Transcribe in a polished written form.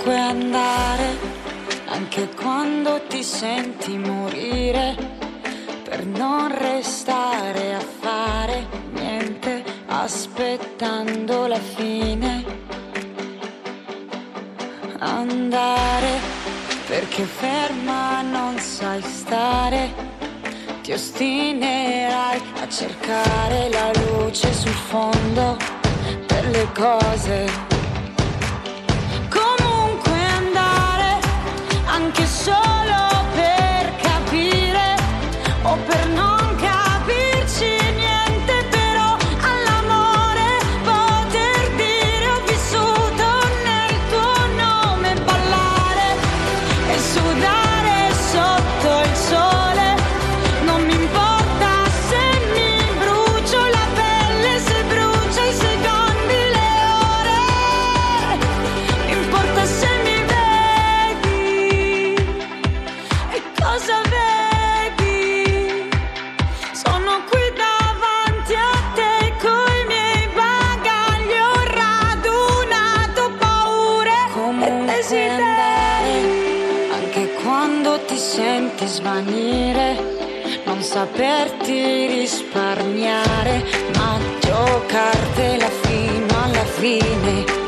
comunque andare, anche quando ti senti morire, per non restare a fare niente, aspettando la fine. Andare, perché ferma non sai stare, ti ostinerai a cercare la luce sul fondo delle cose. Comunque andare, anche solo per capire o per non capirci niente, però all'amore poter dire ho vissuto nel tuo nome, ballare e sudare sotto il sole, non mi importa se mi brucio la pelle, se brucia i secondi, le ore, mi importa se mi vedi e cosa vedi, sono qui davanti a te coi miei bagagli, ho radunato paure e desideri, anche quando ti senti svanire, non saperti risparmiare, ma giocartela fino alla fine.